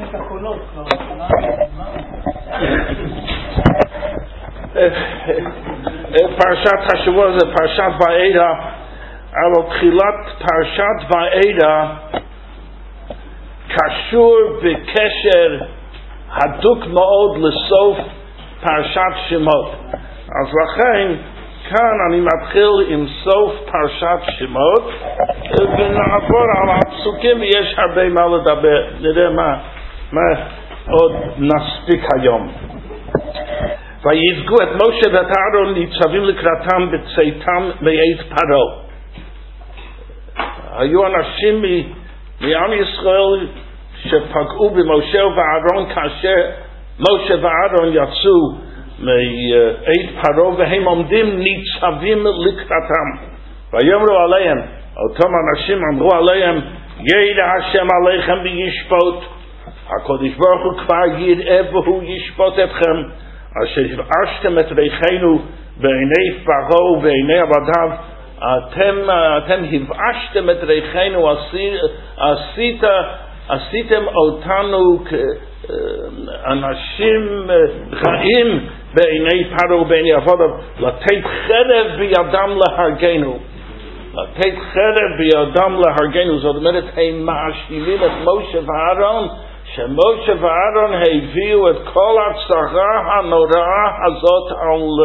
את הקולות כבר. פרשת השבוע זה פרשת וארא, אבל תחילת פרשת וארא קשור בקשר הדוק מאוד לסוף פרשת שמות. אז לכן כאן אני מתחיל עם סוף פרשת שמות ונעבור על הפסוקים, ויש הרבה מה לדבר. נראה מה עוד נספיק היום. ויזגו את משה ואת אהרון ניצבים לקראתם בצאתם מעת פרעה. היו אנשים מעם ישראל שפגעו במשה ואהרון כאשר משה ואהרון יצאו מעת פרעה, והם עומדים ניצבים לקראתם. ויאמרו עליהם, אותם אנשים אמרו עליהם, ירא השם עליכם וישפוט. הקדוש ברוך הוא כבר יראה והוא ישפוט אתכם, אשר הבאשתם את ריחנו בעיני פרעה ובעיני עבדיו. אתם הבאשתם את ריחנו, עשיתם אותנו אנשים רעים בעיני פרעה ובעיני עבדיו, לתת חרב בידם להרגנו. לתת חרב בידם להרגנו, זאת אומרת הם מאשימים את משה ואהרון שמשה ואהרון הביאו את כל הצרה הנוראה הזאת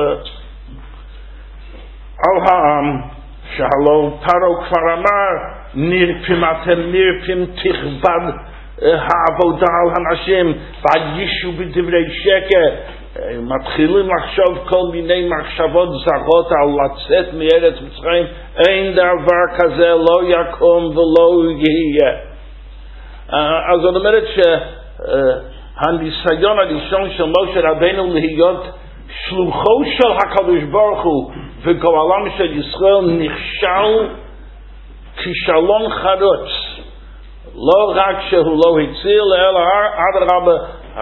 על העם, שהלא פרעה כבר אמר, אתם נרפים תכבד העבודה על האנשים וישו בדברי שקר. מתחילים לחשוב כל מיני מחשבות זרות על לצאת מארץ מצרים. אין דבר כזה, לא יקום ולא יהיה. אז זאת אומרת שהניסיון הראשון של משה רבנו להיות שלוחו של הקדוש ברוך הוא וגואלם של ישראל נכשל כישלון חרוץ. לא רק שהוא לא הציל, אלא אדרבה,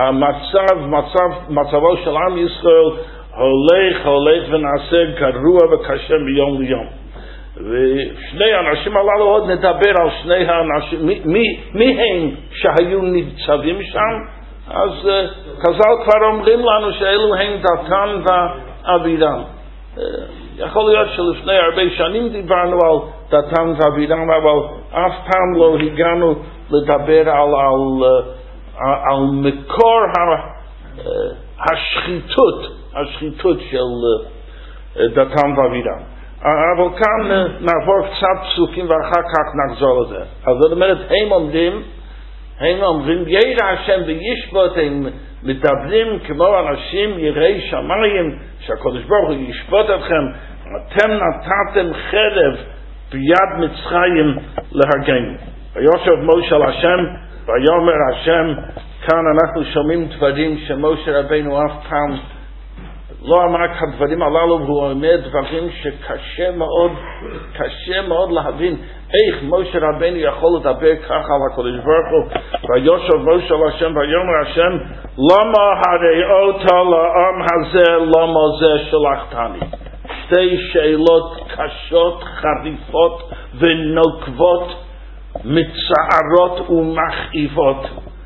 מצבו של עם ישראל הולך ונעשה גרוע וקשה מיום ליום. ושני האנשים הללו, עוד נדבר על שני האנשים, מי הם שהיו ניצבים שם. אז חז"ל כבר אומרים לנו שאלו הם דתן ואבירם. יכול להיות שלפני הרבה שנים דיברנו על דתן ואבירם, אבל אף פעם לא הגענו לדבר על מקור השחיתות של דתן ואבירם. אבל כאן נעבור קצת פסוקים ואחר כך נחזור לזה. אז זאת אומרת, הם אומרים ירא השם וישפוט. הם מדברים כמו אנשים יראי שמיים, שהקדוש ברוך הוא ישפוט אתכם. אתם נתתם חרב ביד מצרים להרגנו. ויושב משה אל השם ויאמר השם. כאן אנחנו שומעים דברים שמשה רבנו אף פעם לא אמר כדברים הללו, והוא אומר דברים שקשה מאוד להבין איך משה רבנו יכול לדבר ככה על הקדוש ברוך הוא. ויושב משה אל השם ויאמר השם, למה הראית לעם הזה, למה זה שלחתני? שתי שאלות קשות, חריפות ונוקבות, מצערות ומכאיבות.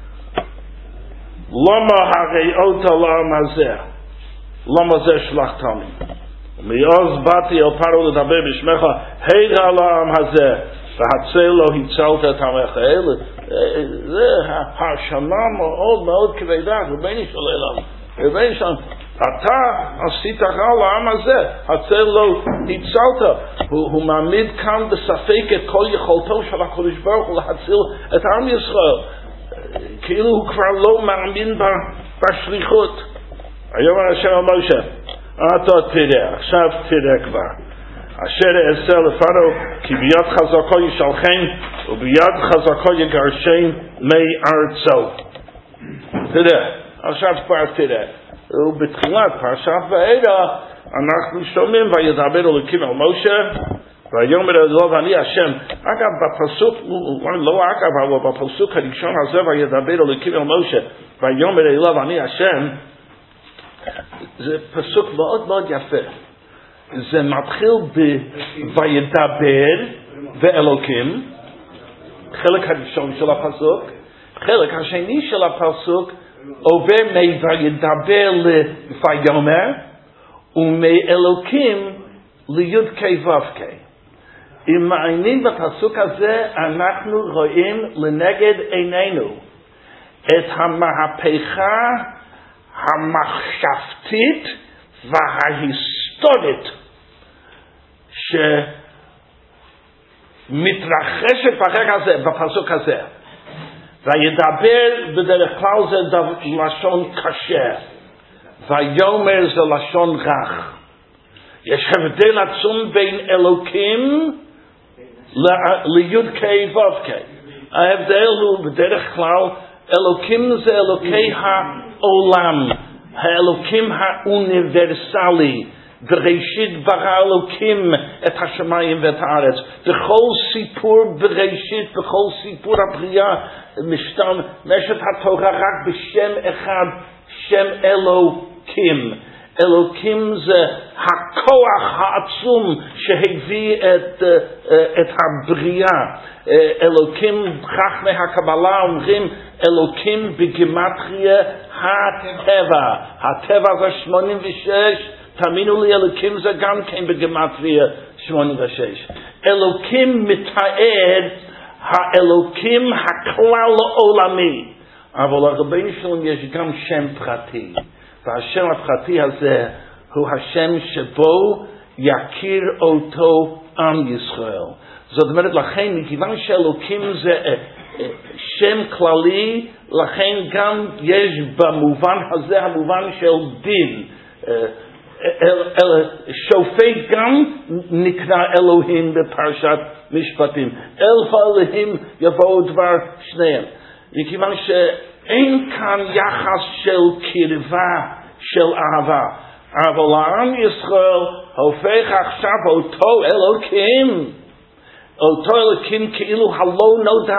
למה הראית לעם הזה? למה זה שלחתני? ומאז באתי אל פרעה לדבר בשמך, הרע לעם הזה, והצל לא הצלת את עמך. זה האשמה מאוד מאוד כבדה. רבנו של עולם, רבנו שלנו, אתה עשית רע לעם הזה, הצל לא הצלת. הוא מעמיד כאן בספק את כל יכולתו של הקדוש ברוך הוא להציל את עם ישראל, כאילו הוא כבר לא מאמין בשליחות. היום השם על משה, אתה תראה, עכשיו תראה כבר, אשר אעשה לפרעה, כי ביד חזקו ישלחם וביד חזקו יגרשם מארצו. תראה, עכשיו כבר תראה. ובתחילת פרשת וארא אנחנו שומעים וידבר אלוקים אל משה ויאמר אליו אני השם. אגב, בפסוק, לא אגב, אבל בפסוק הראשון הזה וידבר אלוקים אל משה ויאמר אליו אני השם, זה פסוק מאוד מאוד יפה. זה מתחיל וידבר ואלוקים, חלק הראשון של הפסוק, החלק השני של הפסוק עובר מ"וידבר" ל"ויאמר" ומאלוקים לי"ק ו"ק. אם מעיינים בפסוק הזה אנחנו רואים לנגד עינינו את המהפכה המחשבתית וההיסטורית שמתרחשת בפסוק הזה. וידבר בדרך כלל זה לשון קשה, ויאמר זה לשון רך. יש הבדל עצום בין אלוקים לי"ק ו"ק. ההבדל הוא בדרך כלל אלוקים זה אלוקי העולם, האלוקים האוניברסלי. בראשית ברא אלוקים את השמיים ואת הארץ. בכל סיפור בראשית, בכל סיפור הבריאה, משתמשת התורה רק בשם אחד, שם אלוקים. אלוקים זה הכוח העצום שהביא את הבריאה. אלוקים, חכמי הקבלה אומרים, אלוקים בגימטריה הטבע. הטבע זה 86, תאמינו לי, אלוקים זה גם כן בגימטריה 86. אלוקים מתאר האלוקים הכלל עולמי. אבל לרבנו שלום יש גם שם פרטי. והשם הפרטי הזה הוא השם שבו יכיר אותו עם ישראל. זאת אומרת, לכן, מכיוון שאלוקים זה שם כללי, לכן גם יש במובן הזה המובן של דין. שופט גם נקרא אלוהים בפרשת משפטים. אלוהים יבואו דבר שניהם. מכיוון שאין כאן יחס של קרבה, של אהבה. אבל לעם ישראל הופך עכשיו אותו אלוקים כאילו הלא נודע.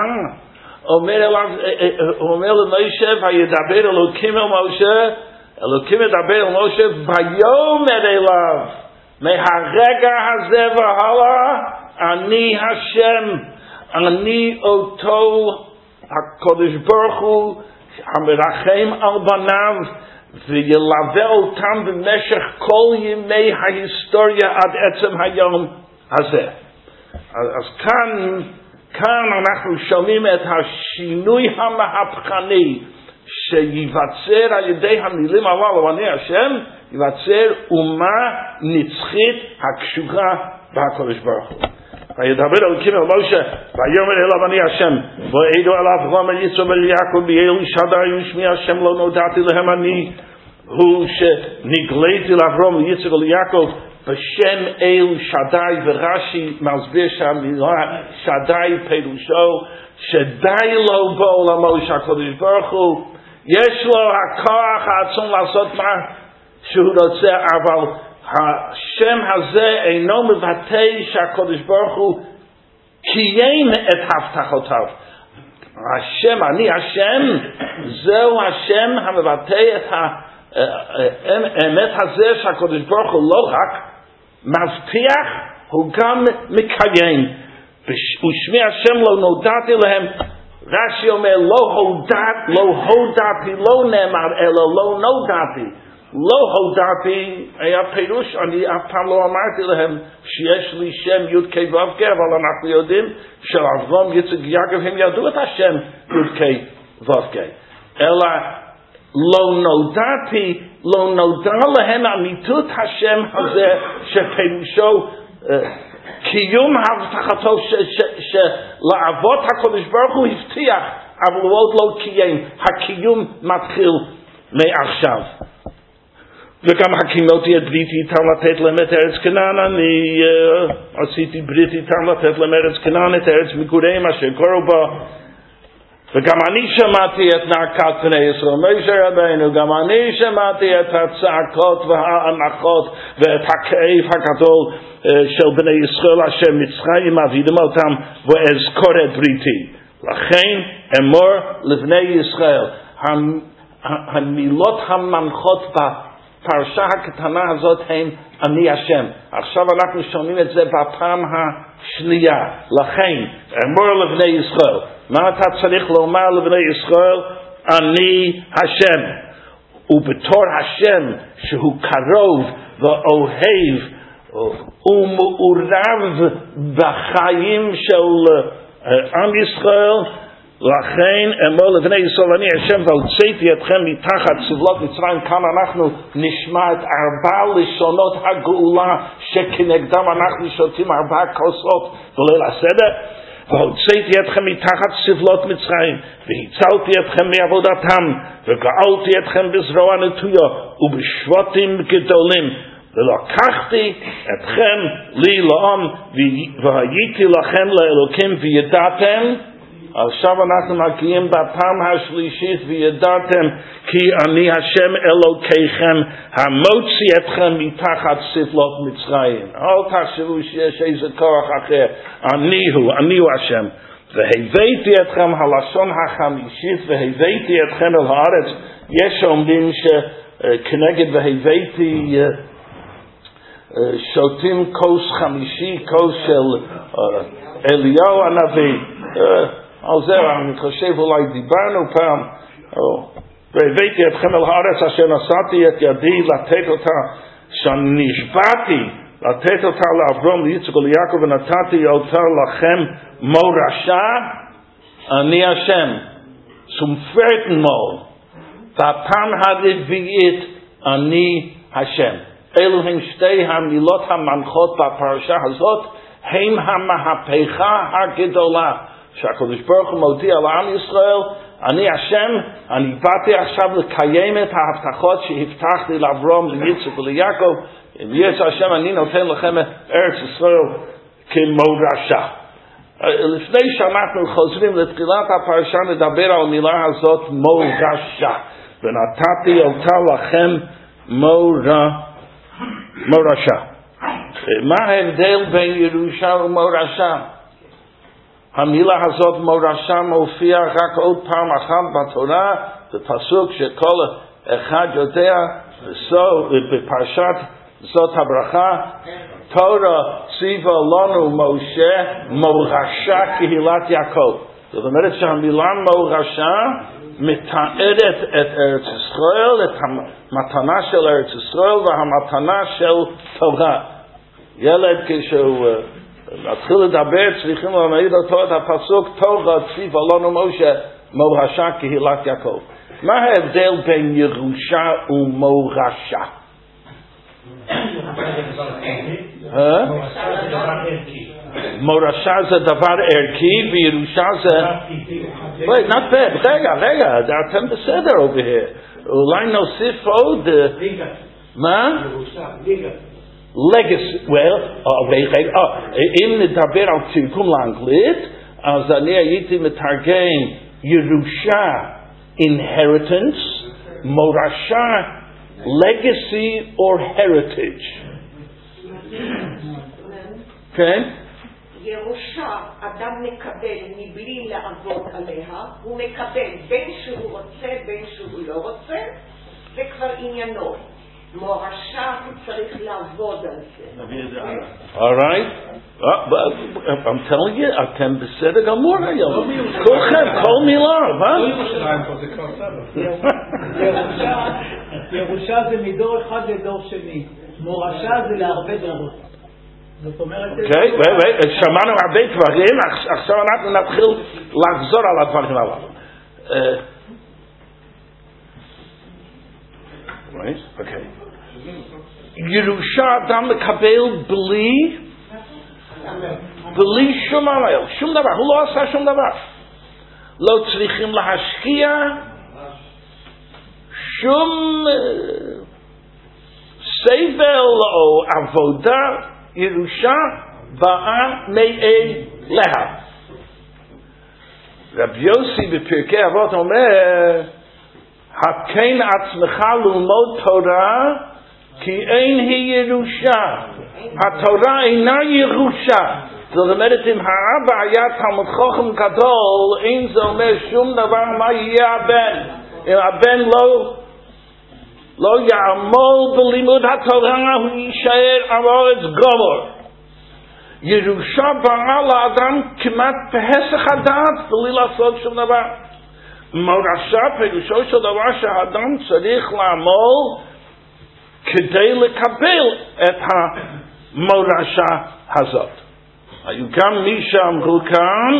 אומר למשה, וידבר אלוקים אל משה, אלוקים מדבר אל משה, ויאמר אליו, מהרגע הזה והלאה, אני השם, אני אותו הקדוש ברוך הוא, המרחם על בניו, וילווה אותם במשך כל ימי ההיסטוריה עד עצם היום הזה. אז כאן אנחנו שומעים את השינוי המהפכני שיווצר על ידי המילים הללו, אני השם, יווצר אומה נצחית הקשורה בהקדוש ברוך הוא. וידבר אלוקים אל משה, ויאמר אליו אני השם, ויעידו עליו ואומר יצחק ויעקב באל שדי ושמי השם לא נודעתי להם אני, הוא שנגליתי לאברהם ויצחק וליעקב בשם אל שדי, ורש"י מסביר שהמילה שדי פירושו שדי לו בעולמו שהקדוש ברוך הוא יש לו הכוח העצום לעשות מה שהוא רוצה, אבל השם הזה אינו מבטא שהקדוש ברוך הוא קיים את הבטחותיו. השם, אני השם, זהו השם המבטא את האמת הזה שהקדוש ברוך הוא לא רק מבטיח, הוא גם מקיים. ושמי השם לא נודעתי להם, רש"י אומר לא הודעתי, לא נאמר אלא לא נודעתי. לא הודעתי, היה פירוש, אני אף פעם לא אמרתי להם שיש לי שם י"ק ו"ק, אבל אנחנו יודעים שאברהם, יצחק ויעקב הם ידעו את השם י"ק ו"ק. אלא לא נודע להם אמיתות השם הזה שפירושו קיום הבטחתו שלאבות הקדוש ברוך הוא הבטיח, אבל הוא עוד לא קיים. הקיום מתחיל מעכשיו. וגם הקימותי את בריתי איתם לתת להם את ארץ כנען, אני עשיתי ברית איתם לתת להם ארץ כנען, את ארץ מגוריהם אשר גרו בה. וגם אני שמעתי את נאקת בני ישראל, משה רבנו, גם אני שמעתי את הצעקות והאנחות ואת הכאב הגדול של בני ישראל אשר מצרים מעבידים אותם, ואזכור את בריתי. לכן אמור לבני ישראל, המילות המנחות בפרשה הקטנה הזאת הם אני השם. עכשיו אנחנו שומעים את זה בפעם השנייה. לכן אמור לבני ישראל, מה אתה צריך לומר לבני ישראל? אני השם. ובתור השם שהוא קרוב ואוהב ומעורב בחיים של עם ישראל, לכן אמור לבני ישראל אני השם והוצאתי אתכם מתחת סבלות מצרים. כאן אנחנו נשמע את 4 לשונות הגאולה שכנגדם אנחנו שותים 4 כוסות בליל הסדר. והוצאתי אתכם מתחת סבלות מצרים והצלתי אתכם מעבודתם וגאלתי אתכם בזרוע נטויה ובשבטים גדולים ולקחתי אתכם לי לעם והייתי לכם לאלוקים וידעתם. עכשיו אנחנו מגיעים בפעם השלישית וידעתם כי אני השם אלוקיכם המוציא אתכם מתחת סבלות מצרים. אל תחשבו שיש איזה כוח אחר. אני הוא השם. והבאתי אתכם, הלשון החמישית, והבאתי אתכם אל הארץ. יש אומרים שכנגד והבאתי שותים כוס חמישי, כוס של אליהו הנביא. על זה אני חושב אולי דיברנו פעם. והבאתי אתכם אל הארץ אשר נשאתי את ידי לתת אותה, שנשבעתי לתת אותה לאברהם, ליצחק וליעקב, ונתתי אותה לכם מורשה. אני השם. zum vierten Mal, בפעם הרביעית, אני השם. אלו הם שתי המילות המנחות בפרשה הזאת, הם המהפכה הגדולה שהקדוש ברוך הוא מודיע לעם ישראל. אני השם, אני באתי עכשיו לקיים את ההבטחות שהבטחתי לאברהם, ליצחק וליעקב. אם יש השם, אני נותן לכם את ארץ ישראל כמורשה. לפני שאנחנו חוזרים לתחילת הפרשה, נדבר על המילה הזאת מורשה. ונתתי אותה לכם מורשה. מה ההבדל בין ירושה ומורשה? המילה הזאת מורשה מופיע רק עוד פעם אחת בתורה, בפסוק שכל אחד יודע, בפרשת זאת הברכה, תורה ציווה לנו משה מורשה קהילת יעקב. זאת אומרת שהמילה מורשה מתארת את ארץ ישראל, את המתנה של ארץ ישראל והמתנה של תורה. ילד כשהוא מתחיל לדבר צריכים ללמד אותו את הפסוק תורה ציווה לנו משה מורשה קהילת יעקב. מה ההבדל בין ירושה ומורשה? מורשה זה דבר ערכי וירושה זה wait, not bad. רגע, אתם בסדר over here. אולי נוסיף עוד מה? legacy. אם נדבר על תרגום לאנגלית, אז אני הייתי מתרגם ירושה inheritance, מורשה legacy or heritage. כן? ירושה אדם מקבל מבלי לעבוד עליה, הוא מקבל בין שהוא רוצה בין שהוא לא רוצה, זה כבר עניינו. מורשה הוא צריך לעבוד על זה. Alright. I'm telling you, אתם בסדר גמור היום. כולכם, כל מילה, ירושה זה מדור אחד לדור שני. מורשה זה להרבה דורות. זאת אומרת... אוקיי, שמענו הרבה דברים, עכשיו אנחנו נתחיל לחזור על הדברים הללו. אוקיי. ירושה אדם מקבל בלי שום עמל, שום דבר, הוא לא עשה שום דבר. לא צריכים להשקיע שום סבל או עבודה. ירושה באה מאליה. רבי יוסי בפרקי אבות אומר, התקן עצמך ללמוד תורה כי אין היא ירושה. התורה אינה ירושה. זאת אומרת, אם האבא היה תלמיד חכם גדול, אין זה אומר שום דבר מה יהיה הבן. אם הבן לא יעמול בלימוד התורה, הוא יישאר על הארץ גמור. ירושה באה לאדם כמעט בהסך הדעת, בלי לעשות שום דבר. מורשה פירושו של דבר שהאדם צריך לעמול כדי לקבל את המורשה הזאת. היו גם מי שאמרו כאן,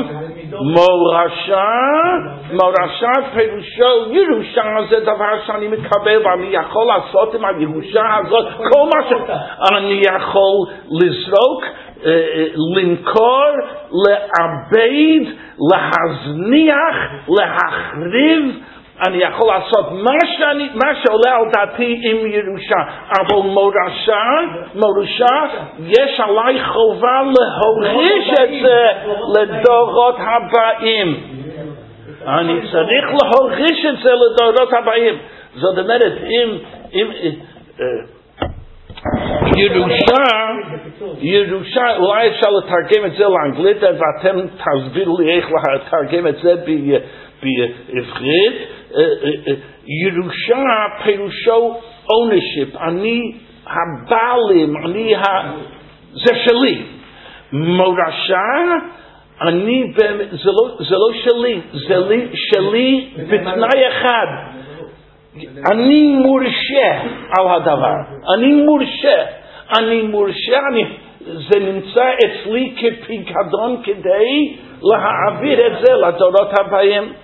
מורשה פירושו, ירושה זה דבר שאני מקבל ואני יכול לעשות עם הירושה הזאת כל מה שאני יכול לזרוק, למכור, לעבד, להזניח, להחריב. אני יכול לעשות מה שעולה על דעתי עם ירושה, אבל מורשה, יש עליי חובה להוריש את זה לדורות הבאים. אני צריך להוריש את זה לדורות הבאים. זאת אומרת, אם ירושה, אולי אפשר לתרגם את זה לאנגלית, ואתם תסבירו לי איך לתרגם את זה בעברית. ירושה פירושו ownership, אני הבעלים, זה שלי. מורשה, זה לא שלי, זה שלי בתנאי אחד. אני מורשה על הדבר, אני מורשה, זה נמצא אצלי כפיקדון כדי להעביר את זה לדורות הבאים.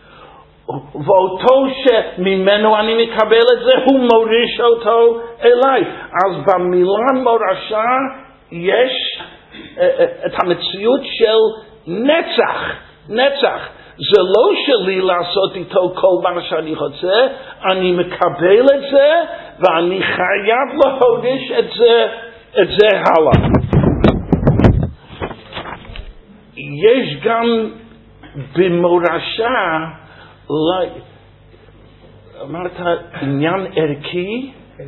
ואותו שממנו אני מקבל את זה, הוא מוריש אותו אליי. אז במילה מורשה יש את המציאות של נצח. זה לא שלי לעשות איתו כל מה שאני רוצה, אני מקבל את זה ואני חייב להוריש את זה הלאה. יש גם במורשה, אולי, אמרת עניין ערכי?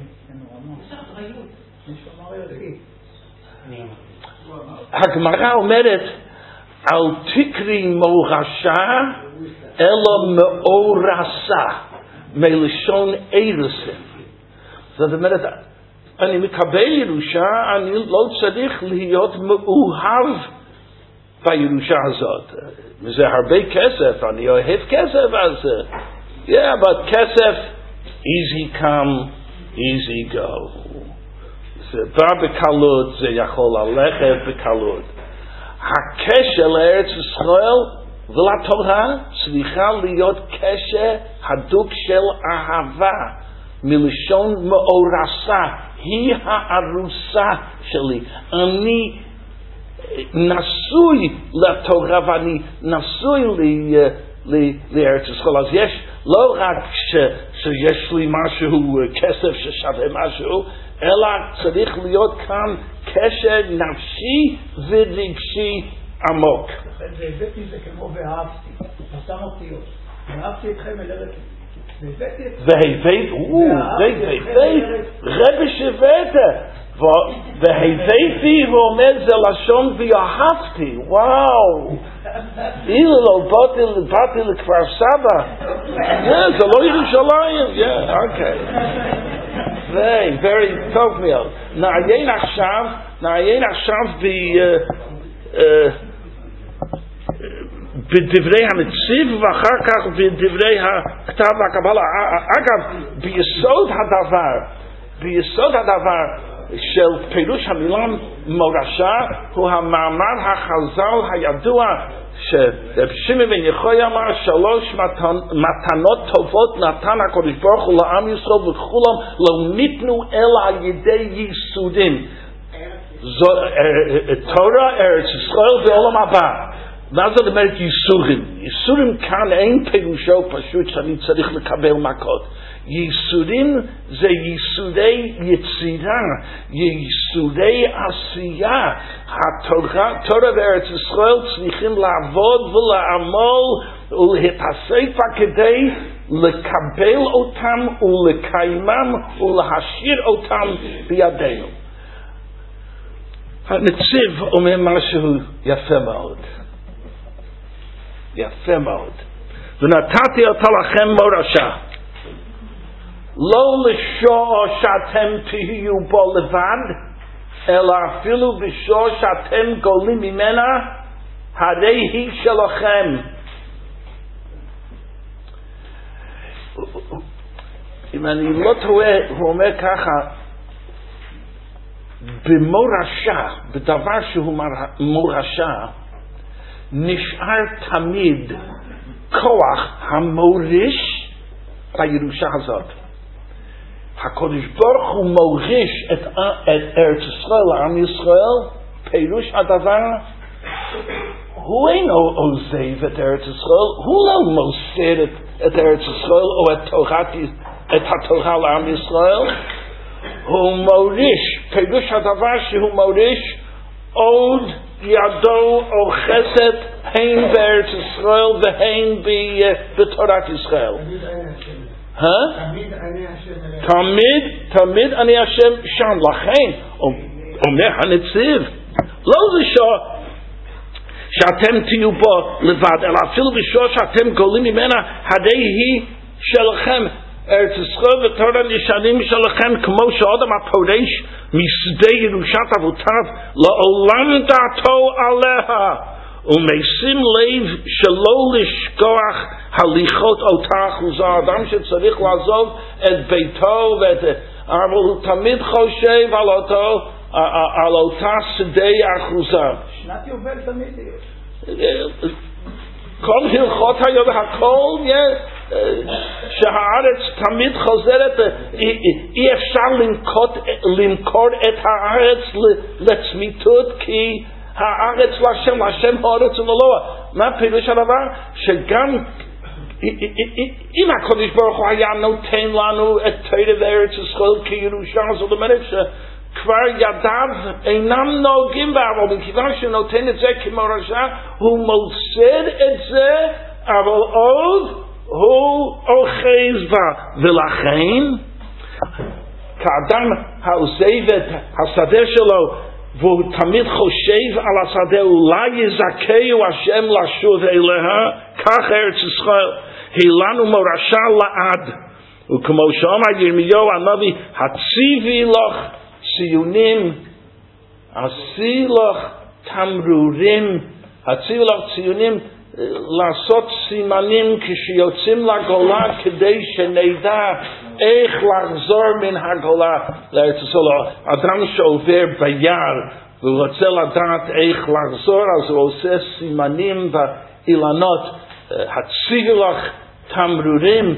הגמרא אומרת, אל תקרי מורשה, אלא מאורסה, מלשון ערסה. זאת אומרת, אני מקבל ירושה, אני לא צריך להיות מאוהב בירושה הזאת. זה הרבה כסף, אני אוהב כסף, אז but כסף, easy come, easy go. זה בא בקלות, זה יכול ללכת בקלות. הקשר לארץ ישראל ולתורה צריכה להיות קשר הדוק של אהבה, מלשון מאורסה, היא הארוסה שלי. אני נשוי לתורה ואני נשוי לארץ ישראל. אז יש לא רק שיש לי משהו, כסף ששווה משהו, אלא צריך להיות כאן קשר נפשי ורגשי עמוק. והבאתי זה כמו ואהבתי, אותם אותיות. ואהבתי אתכם אל ארץ. והבאת, רבי שבאת. והבאתי, הוא אומר, זה לשון ואהבתי. וואו. אילו לא באתי לכפר סבא. זה לא ירושלים. אוקיי. very טוב מאוד. נעיין עכשיו בדברי הנציב ואחר כך בדברי הכתב והקבלה. אגב, ביסוד הדבר של פירוש המילה מורשה הוא המאמר החז"ל הידוע שרב שמעון בן יוחאי אמר 3 מתנות טובות נתן הקדוש ברוך הוא לעם ישראל וכולם לא ניתנו אלא על ידי ייסורים. תורה, ארץ ישראל ועולם הבא. מה זאת אומרת ייסורים? ייסורים כאן אין פירושו פשוט שאני צריך לקבל מכות. ייסורים זה ייסורי יצירה, ייסורי עשייה. התורה בארץ ישראל צריכים לעבוד ולעמול ולהתעסק בה כדי לקבל אותם ולקיימם ולהשאיר אותם בידינו. הנציב אומר משהו יפה מאוד. יפה מאוד. ונתתי אותה לכם מורשה. לא לשעה שאתם תהיו בו לבד, אלא אפילו בשעה שאתם גולים ממנה, הרי היא שלכם. אם אני לא טועה, הוא אומר ככה, במורשה, בדבר שהוא מורשה, נשאר תמיד כוח המוריש בירושה הזאת. הקדוש ברוך הוא מוריש את ארץ ישראל לעם ישראל, פירוש הדבר, הוא אינו עוזב את ארץ ישראל, הוא לא מוסר את ארץ ישראל או את התורה לעם ישראל, הוא מוריש, פירוש הדבר שהוא מוריש עוד ידו אוחזת הן בארץ ישראל והן בתורת ישראל. תמיד אני השם שם. לכן אומר הנציב, לא זה שאתם תהיו בו לבד, אלא אפילו בשעה שאתם גולים ממנה, הרי היא שלכם. ארץ ישראל ותורה נשארים שלכם, כמו שאדם הפורש משדה ירושת אבותיו לעולם דעתו עליה, ומשים לב שלא לשכוח הליכות אותה אחוזה. אדם שצריך לעזוב את ביתו אבל הוא תמיד חושב על אותה שדה אחוזה. שנת יובל תמיד כל הלכות היובל, הכל שהארץ תמיד חוזרת, אי אפשר למכור את הארץ לצמיתות, כי הארץ לשם הארץ ולא. מה פירוש הדבר? שגם אם הקדוש ברוך הוא היה נותן לנו את תורה בארץ ישראל כירושה, זאת אומרת שכבר ידיו אינם נוגעים בה, אבל מכיוון שהוא נותן את זה כמורשה, הוא מוסר את זה, אבל עוד הוא אוחז בה. ולכן כאדם העוזב את השדה שלו והוא תמיד חושב על השדה, אולי יזכהו השם לשוב אליה, כך ארץ ישראל היא לנו מורשה לעד. וכמו שאמר ירמיהו הנביא, הציבי לך ציונים, עשי לך תמרורים, הציבי לך ציונים, לעשות סימנים כשיוצאים לגולה, כדי שנדע איך לחזור מן הגולה לארץ ישראל. אדם שעובר ביער והוא רוצה לדעת איך לחזור, אז הוא עושה סימנים ואילנות, הציבי לך תמרורים,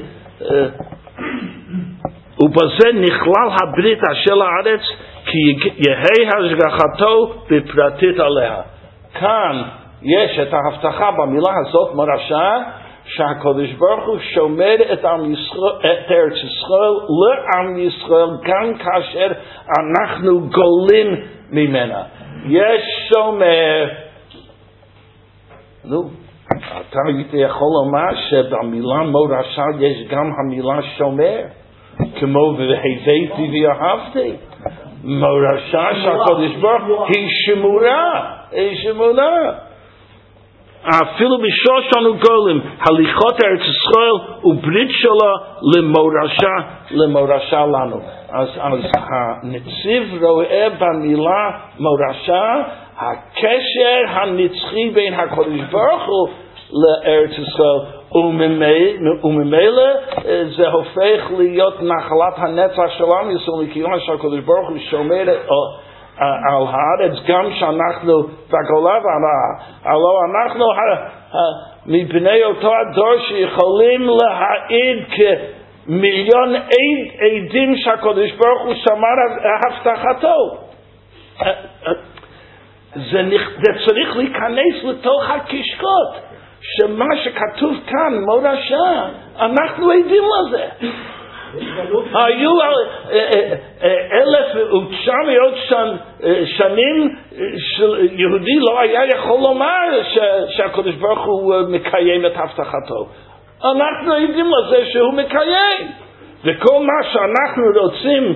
ובזה נכלל הברית של הארץ, כי יהי השגחתו בפרטית עליה. כאן יש את ההבטחה במילה הזאת מורשה, שהקדוש ברוך הוא שומר את ארץ ישראל לעם ישראל גם כאשר אנחנו גולים ממנה. יש שומר. אתה יכול לומר שבמילה מורשה יש גם המילה שומר, כמו והבאתי ואהבתי. מורשה שהקדוש ברוך הוא היא שמורה, אפילו בשעה שאנו גולים, הליכות ארץ ישראל וברית שלה למורשה לנו. אז הנציב רואה במילה מורשה הקשר הנצחי בין הקדוש ברוך הוא לארץ ישראל, וממילא זה הופך להיות נחלת הנצח שלנו, מכיוון שהקדוש ברוך הוא שומר על הארץ גם שאנחנו בגולה, הלא אנחנו מפני אותו הדור שיכולים להעיד כמיליון עדים שהקדוש ברוך הוא שמר הבטחתו. זה צריך להיכנס לתוך הקשקות, שמה שכתוב כאן מורשה, אנחנו עדים לזה. היו 1900 שנים יהודי לא היה יכול לומר שהקדוש ברוך הוא מקיים את הבטחתו. אנחנו עדים לזה שהוא מקיים, וכל מה שאנחנו רוצים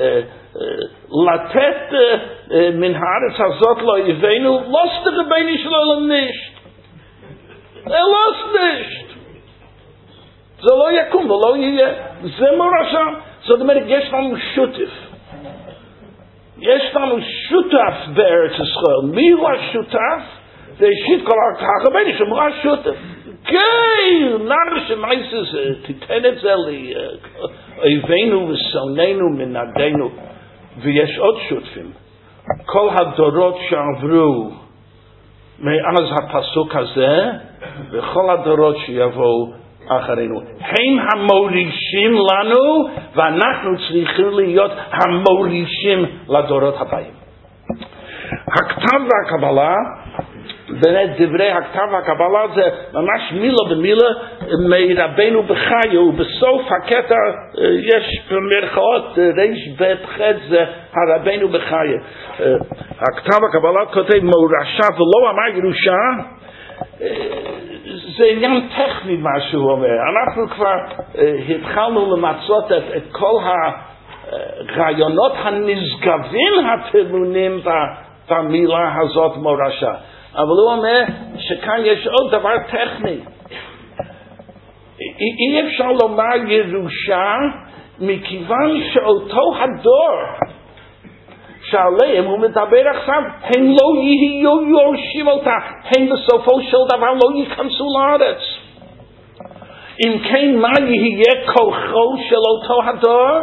לתת מן הארץ הזאת לאויבינו, לא סתרבני של עולם נשת, לא סתשת, זה לא יקום ולא יהיה. זה מורשה. זאת אומרת, יש לנו שותף, יש לנו שותף בארץ ישראל. מי הוא השותף? זה אישית כל הרבנים שאמרו השותף. כן, נראה שמייסס תיתן את זה לאויבינו ושונאינו מנגדנו. ויש עוד שותפים. כל הדורות שעברו מאז הפסוק הזה, וכל הדורות שיבואו אחרינו. הם המורישים לנו, ואנחנו צריכים להיות המורישים לדורות הבאים. הכתב והקבלה, באמת דברי הכתב והקבלה זה ממש מילה במילה מרבנו בחיי, ובסוף הקטע יש במרכאות ריש בית חד זה הרבנו בחיי. הכתב והקבלה כותב מורשה ולא אמר ירושה, זה עניין טכני מה שהוא אומר. אנחנו כבר התחלנו למצות את כל הרעיונות הנשגבים התלמונים במילה הזאת מורשה. אבל הוא אומר שכאן יש עוד דבר טכני. אי אפשר לומר ירושה מכיוון שאותו הדור שעליהם הוא מדבר עכשיו, הם לא יהיו יורשים אותה, הם בסופו של דבר לא ייכנסו לארץ. אם כן, מה יהיה כוחו של אותו הדור?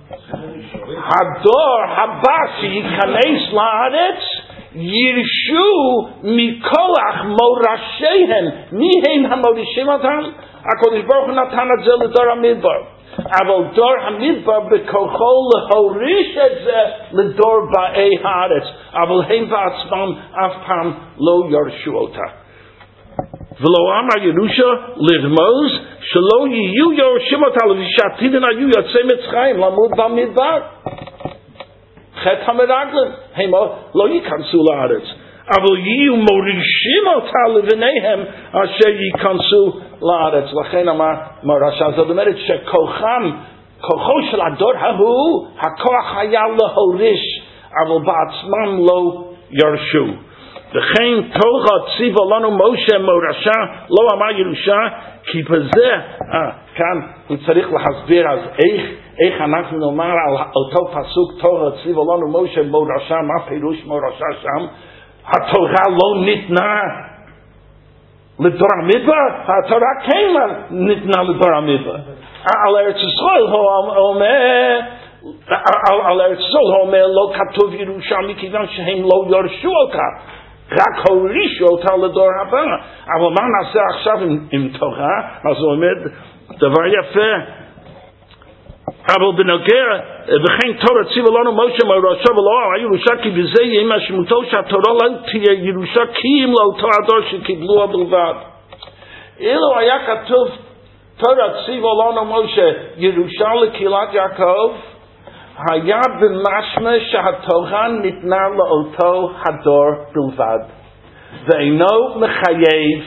הדור הבא שייכנס לארץ ירשו מכוח מורשיהם. מי הם המורישים אותם? הקדוש ברוך הוא נתן את זה לדור המדבר. אבל דור המדבר בכוחו להוריש את זה לדור באי הארץ, אבל הם בעצמם אף פעם לא ירשו אותה. ולא אמר ירושה לרמוז שלא יהיו יורשים אותה לשעתידן היו יוצאי מצרים למות במדבר. חטא המרגלים, הם לא ייכנסו לארץ, אבל יהיו מורישים אותה לבניהם אשר ייכנסו לארץ. לכן אמר מורשה, זאת אומרת כוחו של הדור ההוא, הכוח היה להוריש, אבל בעצמם לא ירשו. וכן תורה ציווה לנו משה מורשה, לא אמר ירושה, כי בזה, כאן הוא צריך להסביר אז איך אנחנו נאמר על אותו פסוק תורה ציווה לנו משה מורשה, מה פירוש מורשה שם? התורה לא ניתנה לדור המדבר, התורה כן ניתנה לדור המדבר. על ארץ ישראל הוא אומר, על ארץ ישראל הוא אומר לא כתוב ירושה מכיוון שהם לא ירשו אותה, רק הורישו אותה לדור הבא. אבל מה נעשה עכשיו עם תורה? אז הוא אומר דבר יפה, אבל בנוגע וכן תורה ציווה לנו משה מורשה ולא ירושה, כי בזה יהיה משמעותו שהתורה לא תהיה ירושה כי אם לאותו הדור שקיבלוה בלבד. אילו היה כתוב תורה ציווה לנו משה ירושה לקהילת יעקב, היה במשמע שהתורה ניתנה לאותו הדור בלבד, ואינו מחייב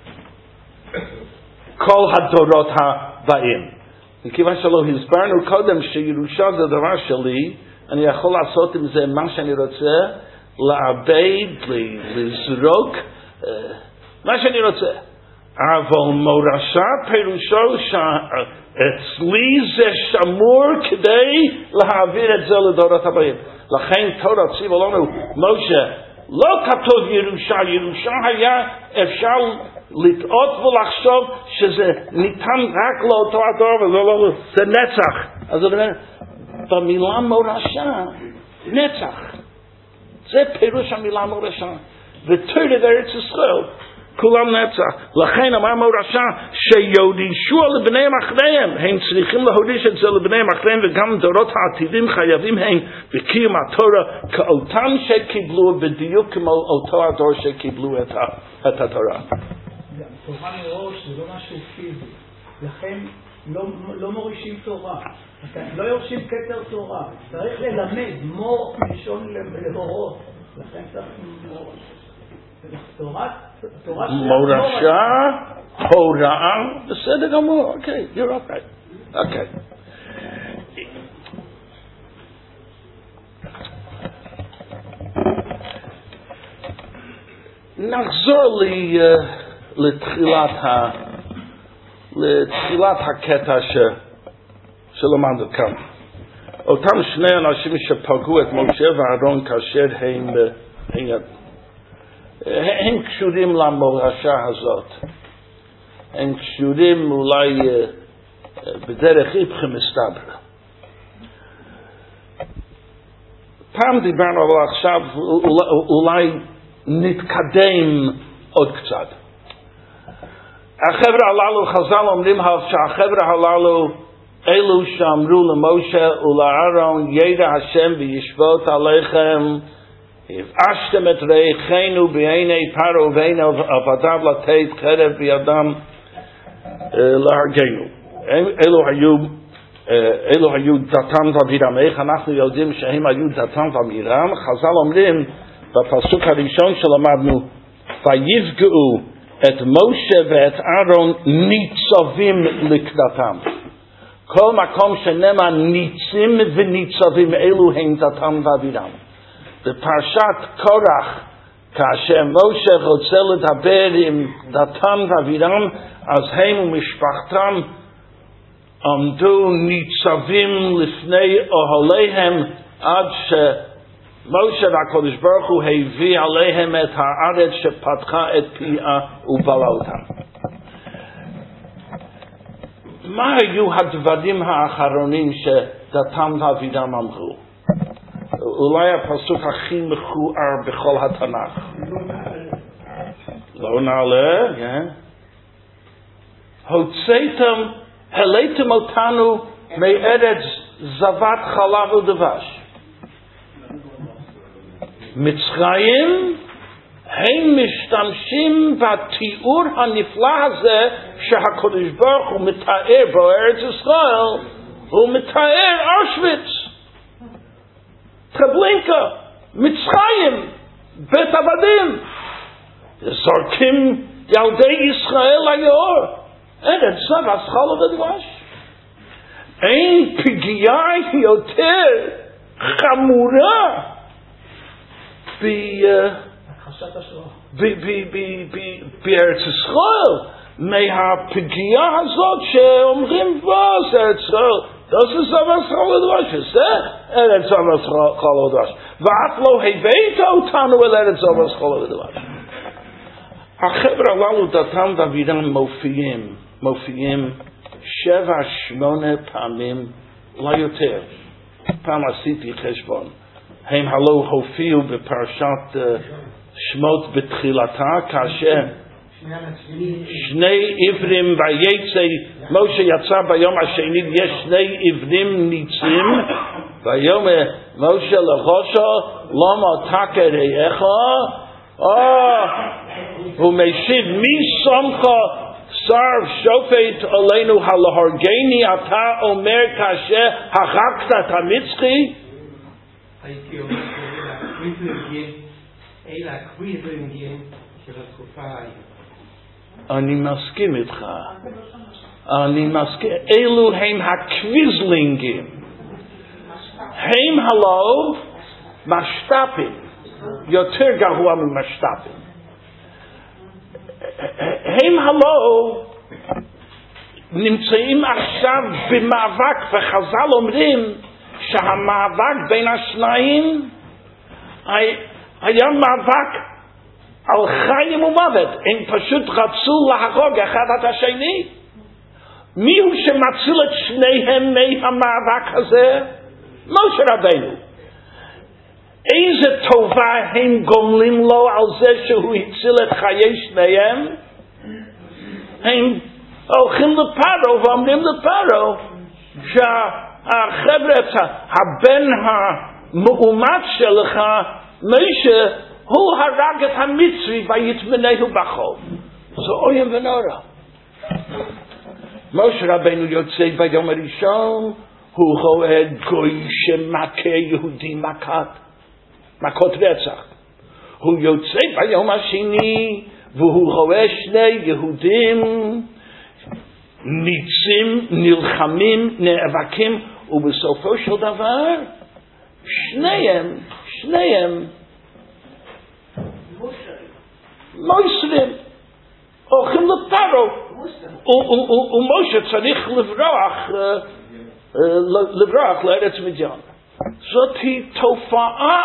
כל הדורות הבאים. מכיוון שלא הסברנו קודם שירושה זה דבר שלי, אני יכול לעשות עם זה מה שאני רוצה, לעבד, לזרוק, מה שאני רוצה. אבל מורשה פירושו שאצלי זה שמור כדי להעביר את זה לדורות הבאים. לכן תורה ציווה לנו משה, לא כתוב ירושה, ירושה היה אפשר לטעות ולחשוב שזה ניתן רק לאותו הדור, זה נצח. אז זאת אומרת, במילה מורשה, נצח. זה פירוש המילה מורשה. ותורה בארץ ישראל, כולם נצח. לכן אמר מורשה שיורישו לבניהם אחריהם, הם צריכים להוריש את זה לבניהם אחריהם, וגם דורות העתידים חייבים הם בקיום התורה כאותם שקיבלו, בדיוק כמו אותו הדור שקיבלו את התורה. תורה מראש זה לא משהו פיזי, לכן לא מורישים תורה, לא יורשים כתר תורה, צריך ללמד, מור מלשון להורות, לכן צריך תורה מורשה, הוראה, בסדר גמור, אוקיי, you're right, אוקיי. נחזור לתחילת הקטע שלמדנו כאן. אותם שני אנשים שפגעו את משה ואהרון כאשר הם קשורים למורשה הזאת. הם קשורים אולי בדרך איפכם מסתבר. פעם דיברנו אבל עכשיו אולי נתקדם עוד קצת. החבר'ה הללו, חז"ל אומרים שהחבר'ה הללו אלו שאמרו למשה ולאהרון ידע השם וישבות עליכם הבאשתם את רעיכנו בעיני פרעה ובעיני עבדיו לתת חרב בידם להרגנו. אלו היו דתן ואבירם. איך אנחנו יודעים שהם היו דתן ואבירם? חז"ל אומרים בפסוק הראשון שלמדנו ויפגעו את משה ואת אהרון ניצבים לקראתם. כל מקום שנאמר ניצים וניצבים אלו הם דתן ואבירם. בפרשת קורח כאשר משה רוצה לדבר עם דתן ואבירם אז הם ומשפחתם עמדו ניצבים לפני אוהליהם עד שמשה והקדוש ברוך הוא הביא עליהם את הארץ שפתחה את פיה ובלעה אותם. מה היו הדברים האחרונים שדתן ואבירם אמרו? אולי הפסוק הכי מכוער בכל התנ"ך. לא נעלה, כן? העליתם אותנו מארץ זבת חלב ודבש. מצרים הם משתמשים בתיאור הנפלא הזה שהקדוש ברוך הוא מתאר בארץ ישראל, הוא מתאר אושוויץ, טרבלינקה, מצרים, בית עבדים. זורקים ילדי ישראל ליאור. ארץ זבת חלב ודבש. אין פגיעה יותר חמורה בארץ ישראל מהפגיעה הזאת שאומרים זה ארץ ישראל. Das ist aber Schalodwasch. זה ארץ aber Schalodwasch. ואף לא הבאת אותנו אל ארץ aber Schalodwasch. החבר'ה הללו דתן ואבירם מופיעים 7-8 פעמים, לא יותר. פעם עשיתי חשבון. הם הלא הופיעו בפרשת שמות בתחילתה, כאשר שני עברים ויצא, משה יצא ביום השני, יש שני עברים ניצים, ויום משה לראשו, למה תכה רעיך? הוא משיב, מי שמך שר שופט עלינו הלהרגני, אתה אומר כאשר הרגת את המצרי? הייתי אומר אלה הקוויזלינגים של התקופה היום. אני מסכים איתך. אלו הם הקוויזלינגים. הם הלא משת"פים. יותר גרוע ממשת"פים. הם הלא נמצאים עכשיו במאבק, וחז"ל אומרים שהמאבק בין השניים היה מאבק על חיים ומוות. הם פשוט רצו להרוג אחד את השני. מי הוא שמציל את שניהם מהמאבק הזה? משה רבנו. איזה טובה הם גומלים לו על זה שהוא הציל את חיי שניהם? הם הולכים לפרעה ואומרים לפרעה שהחבר'ה, הבן המאומץ שלך, משה, הוא הרג את המצרי ויטמנהו בחול. זה אוים ונורא. משה רבנו יוצא ביום הראשון, הוא רואה גוי שמכה יהודי מכות רצח. הוא יוצא ביום השני, והוא רואה שני יהודים ניצים, נלחמים, נאבקים, ובסופו של דבר שניהם מוסרים הולכים לפרעה, ומשה צריך לברוח לברוח לארץ מדיין. זאת היא תופעה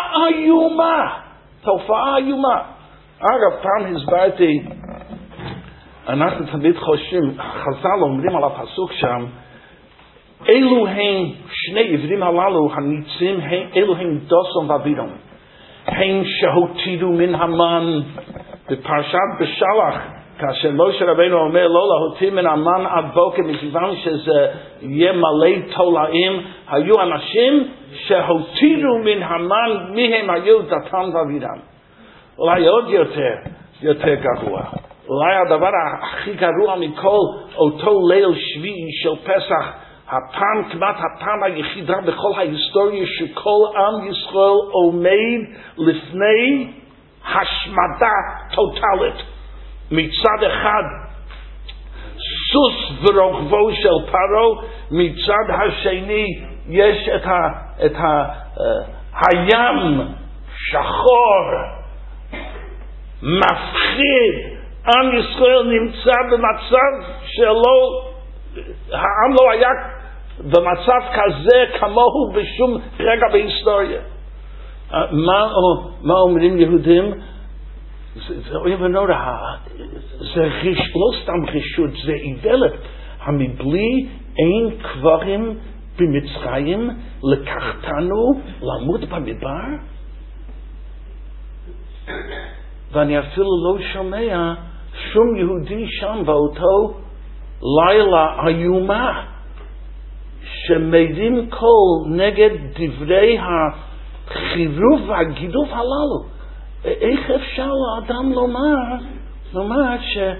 איומה. אגב, פעם הסברתי, אנחנו תמיד חושבים, חז"ל אומרים על הפסוק שם, אלו הם שני עברים הללו הניצים, אלו הם דוסון ואבירם. הם שהותירו מן המן בפרשת בשלח, כאשר משה רבנו אומר לא להותיר מן המן עד בוקר, מכיוון שזה יהיה מלא תולעים, היו אנשים שהותירו מן המן, מהם היו דתן ואבירם. אולי עוד יותר גרוע. אולי הדבר הכי גרוע מכל, אותו ליל שביעי של פסח, כמעט הפעם היחידה בכל ההיסטוריה שכל עם ישראל עומד לפני השמדה טוטלית. מצד אחד סוס ורוכבו של פרעה, מצד השני יש את הים שחור מפחיד. עם ישראל נמצא במצב העם לא היה במצב כזה כמוהו בשום רגע בהיסטוריה. מה אומרים יהודים? זה אויב ונורא, זה לא סתם רשות, זה איוולת. המבלי אין קברים במצרים, לקחתנו למות במדבר? ואני אפילו לא שומע שום יהודי שם באותו לילה איומה שמדים קול נגד דברי החירוף והגידוף הללו. איך אפשר לאדם לומר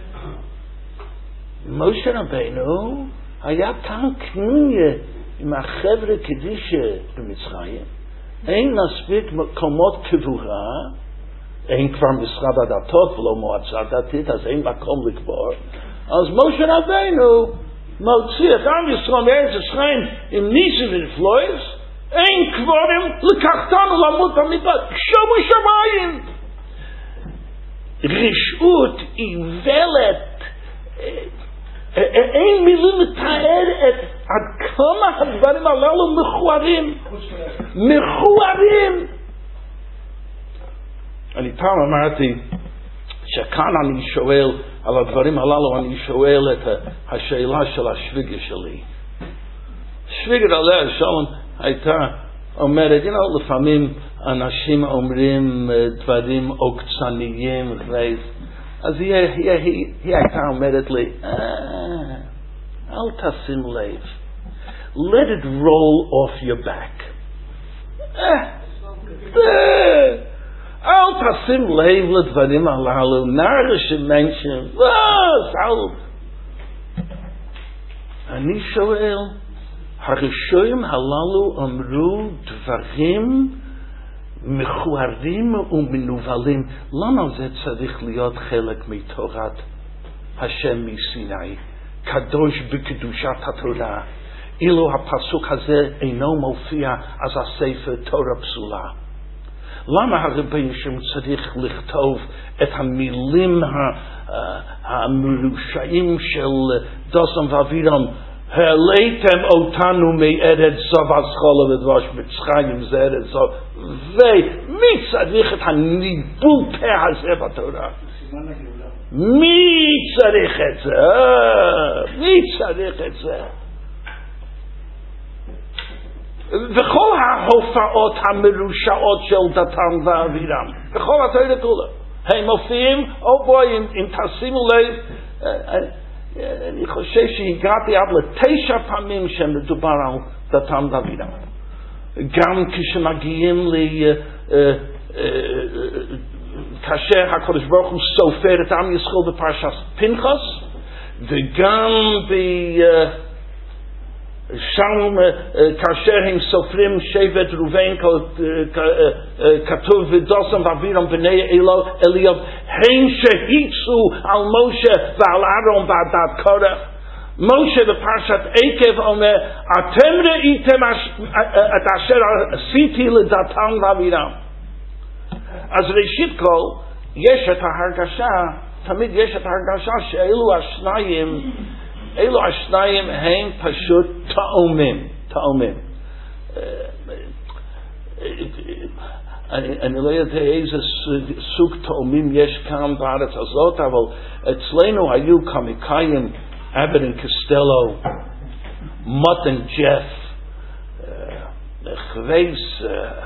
שמשה רבנו היה כאן קנוניה עם החבר'ה קדישה במצרים, אין מספיק מקומות קבורה, אין כבר משרד הדתות ולא מועצה דתית, אז אין מקום לקבור. אז משה רבנו מוציא את עם ישראל מארץ ישראל עם ניסים ונפלאות, אין קבורים, לקחתנו למות במדבר, שומו שמיים. רשעות, איוולת, אין מילים לתאר עד כמה הדברים הללו מכוערים. אני פעם אמרתי שכאן אני שואל על הדברים הללו, אני שואל את השאלה של השוויגה שלי. שוויגה עליה שלום הייתה אומרת, לפעמים אנשים אומרים דברים עוקצניים, אז היא הייתה אומרת לי, אל תשים לב, let it roll off your back. אל תשים לב לדברים הללו, נערש מנשם, אני שואל, הראשונים הללו אמרו דברים מכוערים ומנוולים. למה זה צריך להיות חלק מתורת השם מסיני, קדוש בקדושת התורה? אילו הפסוק הזה אינו מופיע, אז הספר תורה פסולה. למה הרבי שם צריך לכתוב את המילים המרושעים של דוסם ואבירם, העליתם אותנו מארץ זוב הסחולה ודבש מצרים, זה ארץ זוב, ומי צריך את הניבול פה הזה בתורה? מי צריך את זה? וכל ההופעות המרושעות של דתן ואבירם, וכל התורה כולה, הם מופיעים, אם תשימו לב, אני חושב שהגעתי עד 9 פעמים שמדובר על דתן ואבירם. גם כשמגיעים כאשר הקדוש ברוך הוא סופר את עם ישראל בפרשת פנחס, וגם שם כאשר הם סופרים שבט ראובן, כתוב ודוסם ואבירם בני אליוב, הם שהיצו על משה ועל אהרון בעדת קורח. משה בפרשת עקב אומר, אתם ראיתם את אשר עשיתי לדתן ואבירם. אז ראשית כל, יש את ההרגשה, תמיד יש את ההרגשה שאלו השניים הם פשוט תאומים. תאומים. אני לא יודע איזה סוג תאומים יש כאן בארץ הזאת, אבל אצלנו היו קומיקאים, אבט וקסטלו, מוטן ג'ף, חווייס,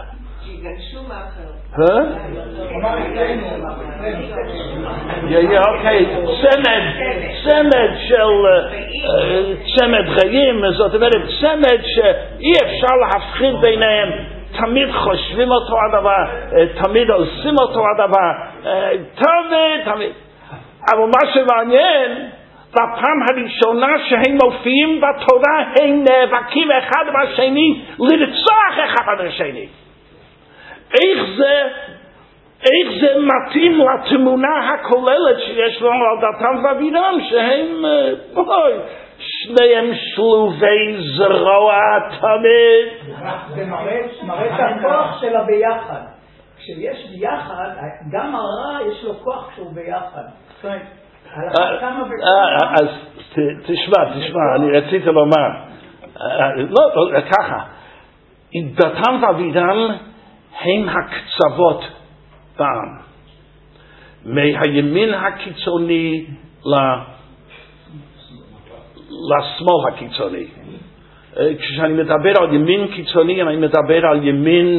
אוקיי, צמד של צמד חיים, זאת אומרת צמד שאי אפשר להבחין ביניהם, תמיד חושבים אותו הדבר, תמיד עושים אותו הדבר, תמיד. אבל מה שמעניין, בפעם הראשונה שהם מופיעים בתורה, הם נאבקים אחד בשני, לרצוח אחד בשני. איך זה מתאים לתמונה הכוללת שיש לנו על דתם ואבירם, שהם שניהם שלובי זרוע תמיד. זה מראה את הכוח של הביחד. כשיש ביחד, גם הרע יש לו כוח כשהוא ביחד. אז תשמע, אני רציתי לומר, לא, ככה, דתם ואבירם הם הקצוות בעם, מהימין הקיצוני לשמאל הקיצוני. כשאני מדבר על ימין קיצוני, אני מדבר על ימין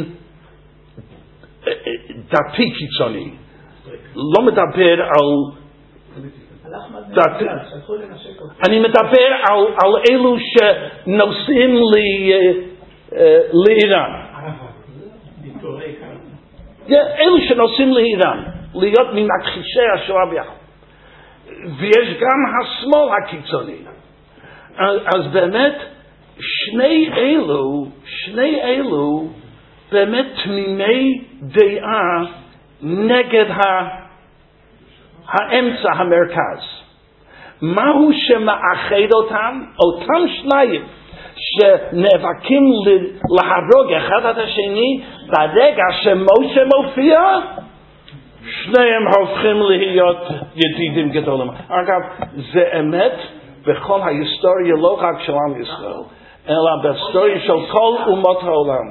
דתי קיצוני, לא מדבר על דת. אני מדבר על אלו שנוסעים לאיראן, אלו שנוסעים לאיראן, להיות ממכחישי השואה ביחד. ויש גם השמאל הקיצוני. אז באמת שני אלו באמת תמימי דעה נגד האמצע, המרכז. מהו שמאחד אותם? אותם שניים שנאבקים להרוג אחד את השני, ברגע שמשה מופיע, שניהם הופכים להיות ידידים גדולים. אגב, זה אמת בכל ההיסטוריה, לא רק של עם ישראל, אלא בהיסטוריה של כל אומות העולם,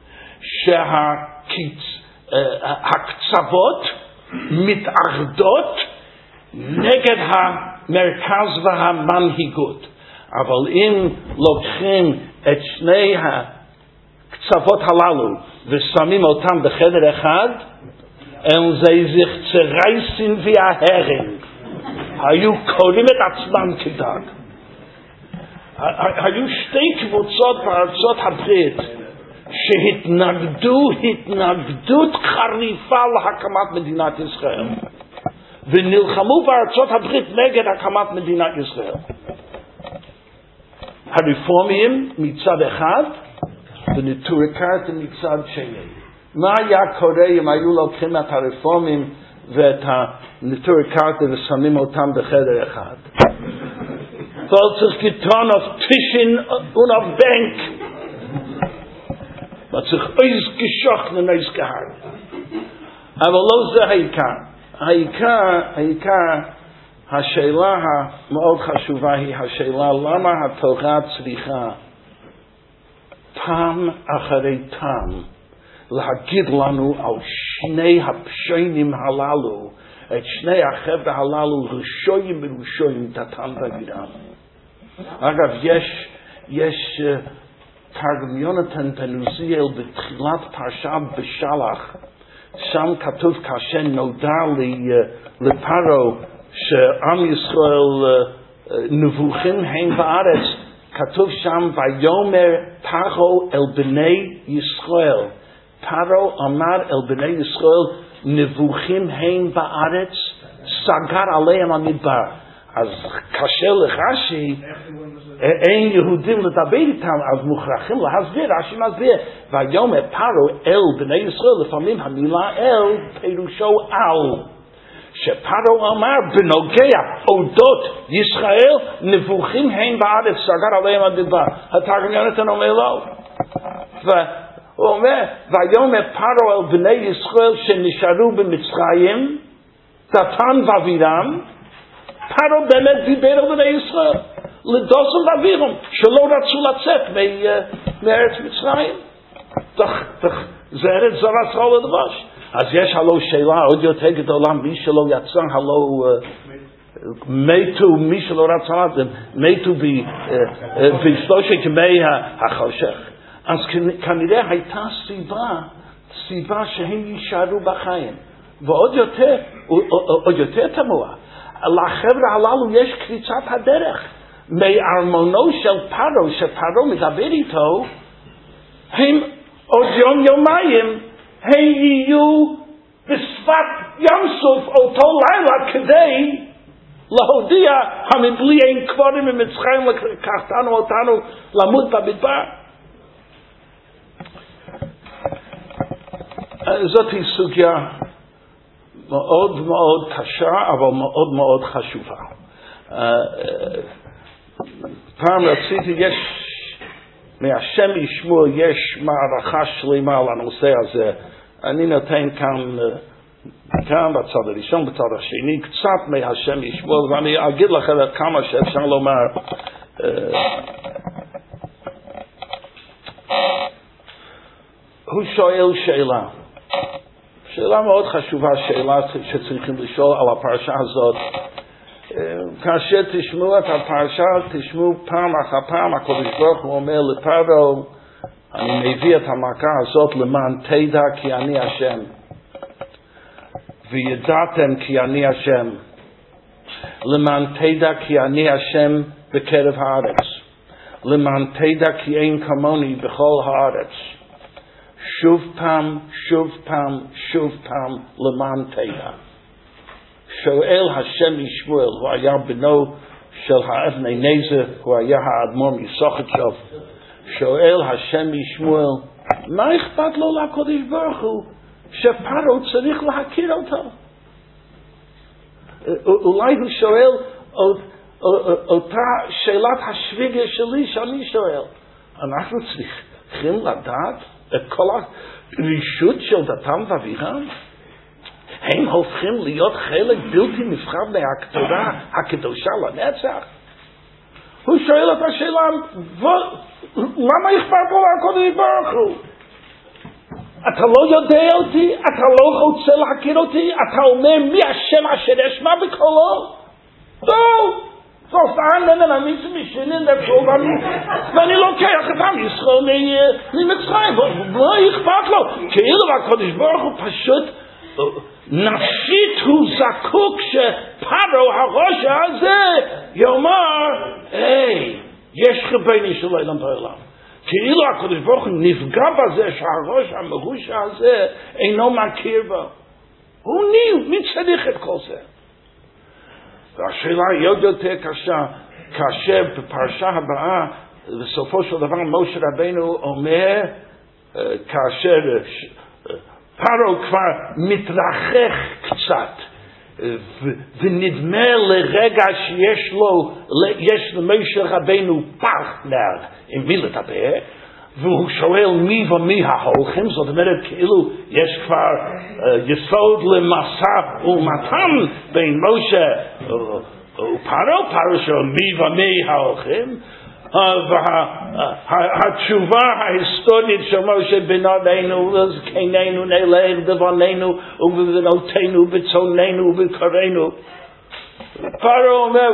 שהקצוות מתאחדות נגד המרכז והמנהיגות. אבל אם לוקחים את שני הקצוות הללו ושמים אותם בחדר אחד, הם זיך צרייסין וההרג. היו קוראים את עצמם כדג. היו שתי קבוצות בארצות הברית שהתנגדו התנגדות חריפה להקמת מדינת ישראל, ונלחמו בארצות הברית נגד הקמת מדינת ישראל. הרפורמים מצד אחד ונטורקרטים מצד שני. מה היה קורה אם היו לוקחים את הרפורמים ואת הנטורקרטים ושמים אותם בחדר אחד? Weil sich getan auf Tischen und auf Bank. Man sich ausgeschochen und ausgehalten. Aber לא זה העיקר, השאלה המאוד חשובה היא השאלה למה התורה צריכה פעם אחרי פעם להגיד לנו על שני הפשעים הללו, את שני החבר'ה הללו, ראשונים דתן ואבירם. אגב, יש תרגום יונתן בן עוזיאל בתחילת פרשת בשלח, שם כתוב כאשר נודע לפרעה שעם ישראל נבוכים הם בארץ, כתוב שם ויאמר פרעה אל בני ישראל, פרעה אמר אל בני ישראל נבוכים הם בארץ, סגר עליהם המדבר. אז קשה לרש"י, אין יהודים לדבר איתם, אז מוכרחים להסביר, רש"י מסביר, ויאמר פרעה אל בני ישראל, לפעמים המילה אל פירושו על, שפרעה אמר בנוגע אודות ישראל נבוכים הם בארץ, סגר עליהם המדבר. התרגום יונתן אומר לא, הוא אומר ויאמר פרעה אל בני ישראל שנשארו במצרים, דתן ואבירם, פרעה באמת דיבר על בני ישראל לדוסם ואבירם שלא רצו לצאת מארץ מצרים. זה ארץ זרת רול הדבש. אז יש הלא שאלה עוד יותר גדולה, מי שלא יצא הלא מתו, מי שלא רצה, מתו בשלושת ימי החושך. אז כנראה הייתה סיבה שהם יישארו בחיים. ועוד יותר תמוה, לחבר'ה הללו יש קריצת הדרך. מארמונו של פרו, שפרו מדבר איתו, הם עוד יומיים, הם יהיו בשפת ים סוף אותו לילה כדי להודיע המבלי אין קבורים ממצרים לקחתנו אותנו למות במדבר. זאת היא סוגיה מאוד מאוד קשה, אבל מאוד מאוד חשובה. פעם רציתי, מהשם ישמעו, יש מערכה שלמה על הנושא הזה. אני נותן כאן בצד הראשון, בצד השני, קצת מהשם ישמעו, ואני אגיד לכם כמה שאפשר לומר. הוא שואל שאלה מאוד חשובה, שאלה שצריכים לשאול על הפרשה הזאת. כאשר תשמעו את הפרשה, תשמעו פעם אחר פעם, הקדוש ברוך הוא אומר לפרעה, אני מביא את המכה הזאת למען תדע כי אני השם, וידעתם כי אני השם, למען תדע כי אני השם בקרב הארץ, למען תדע כי אין כמוני בכל הארץ. שוב פעם, למען תדע. שואל השם ישמעאל, הוא היה בנו של האבני נזר, הוא היה האדמו"ר מסוכתשוב. שואל השם ישמעאל, מה אכפת לו לקדוש ברוך הוא שפרעה צריך להכיר אותו? אולי הוא שואל אותה שאלת השוויגה שלי שאני שואל. אנחנו צריכים לדעת את כל הרישות של דתם ואבירם? הם הופכים להיות חלק בלתי נפרד מהתורה הקדושה לנצח? הוא שואל את השאלה, למה אכפת לו לקדוש ברוך הוא? אתה לא יודע אותי? אתה לא רוצה להכיר אותי? אתה אומר מי השם אשר אשמע בקולו? טוב, אני משנים לפעול ואני לוקח את עם ישראל ממצרים. מה אכפת לו? כאילו הקדוש ברוך הוא פשוט נפשית הוא זקוק שפרעה הראש הזה יאמר, יש ריבונו של עולם בעולם. כאילו הקדוש ברוך הוא נפגע בזה שהראש המרושע הזה אינו מכיר בו. הוא מי צריך את כל זה? והשאלה היא עוד יותר קשה, כאשר בפרשה הבאה בסופו של דבר משה רבנו אומר, כאשר פרעה כבר מתרחך קצת ונדמה לרגע שיש למשה רבנו פרטנר עם מי לדבר, והוא שואל מי ומי ההולכים, זאת אומרת כאילו יש כבר יסוד למשא ומתן בין משה ופרעה, שואל מי ומי ההולכים, והתשובה ההיסטורית של משה בננו וזקנינו נלך בבנינו ובבנותינו בצאננו ובקרינו. פרעה אומר,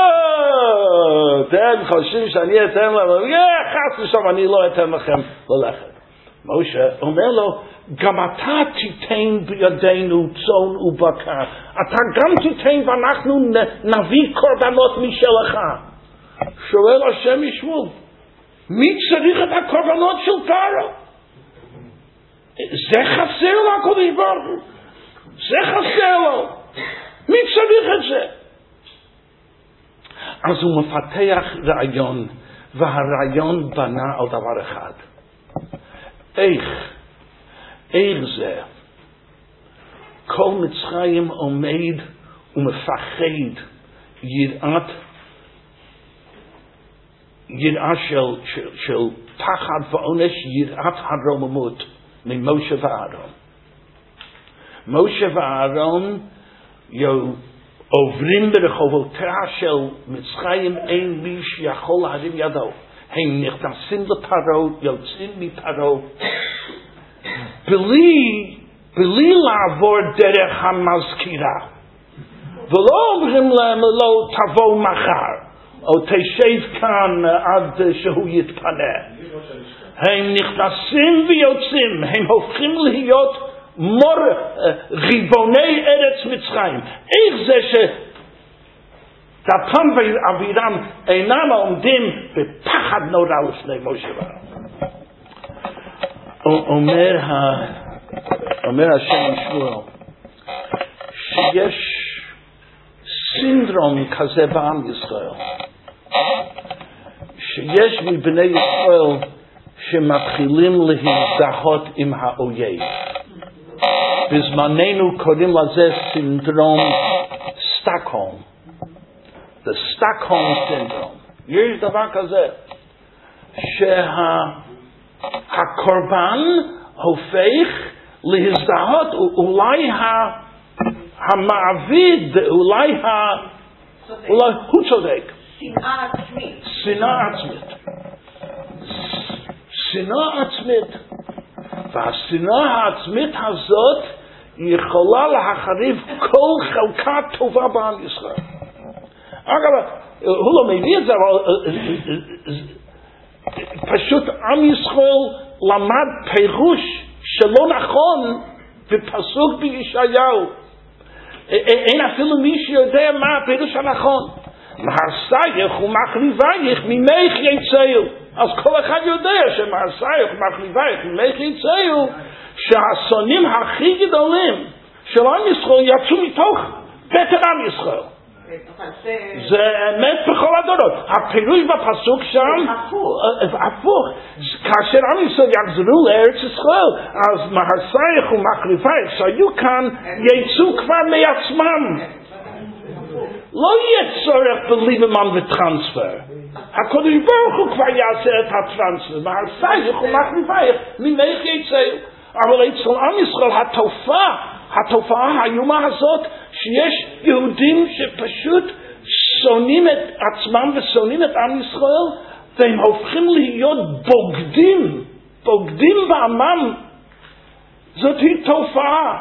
אתם חושבים שאני אתן לכם? חס ושלום, אני לא אתן לכם ללכת. משה אומר לו, גם אתה תיתן בידינו צאן ובקר, אתה גם תיתן ואנחנו נביא קורבנות משלך. שואל השם ישמעאל, מי צריך את הקורבנות של פרעה? זה חסר לו הקדוש ברוך הוא, זה חסר לו, מי צריך את זה? אז הוא מפתח רעיון, והרעיון בנה על דבר אחד. איך זה כל מצרים עומד ומפחד יראה של פחד ועונש, יראת הרוממות ממשה ואהרון. משה ואהרון עוברים ברחובותיה של מצרים, אין מי שיכול להרים ידו. הם נכנסים לפרעה, יוצאים מפרעה, בלי לעבור דרך המזכירה. ולא אומרים להם, לא תבוא מחר, או תשב כאן עד שהוא יתפנה. הם נכנסים ויוצאים, הם הופכים להיות ריבוני ארץ מצרים. איך זה דתן ואבירם אינם עומדים בפחד נורא לפני משה רבנו? אומר השם ישמעאל שיש סינדרום כזה בעם ישראל, שיש מבני ישראל שמתחילים להזדהות עם האויב. בזמננו קוראים לזה סינדרום סטוקהולם. The Stockholm Syndrome. יש דבר כזה, שהקורבן הופך להזדהות, אולי המעביד, אולי הוא צודק. שנאה עצמית. שנאה עצמית. והשנאה העצמית הזאת יכולה להחריב כל חלקה טובה בעם ישראל. אגב, הוא לא מביא את זה, אבל פשוט עם ישראל למד פירוש שלא נכון בפסוק בישעיהו. אין אפילו מי שיודע מה הפירוש הנכון. מהרסייך ומחריבייך ממך יצאו. אז כל אחד יודע שמהרסייך ומחריבייך ממך יצאו, שהשונאים הכי גדולים של עם ישראל יצאו מתוך בטן עם ישראל. זה אמת בכל הדורות. הפירוש בפסוק שם הפוך. כאשר עם ישראל יחזרו לארץ ישראל, אז מהרסייך ומחריבייך שהיו כאן יצאו כבר מעצמם. לא יהיה צורך בליברמן וטרנספר. הקדוש ברוך הוא כבר יעשה את הטרנספר. מהרסייך ומחריבייך ממך יצאו. אבל אצל עם ישראל התופעה האיומה הזאת, שיש יהודים שפשוט שונאים את עצמם ושונאים את עם ישראל, והם הופכים להיות בוגדים בעמם. זאת היא תופעה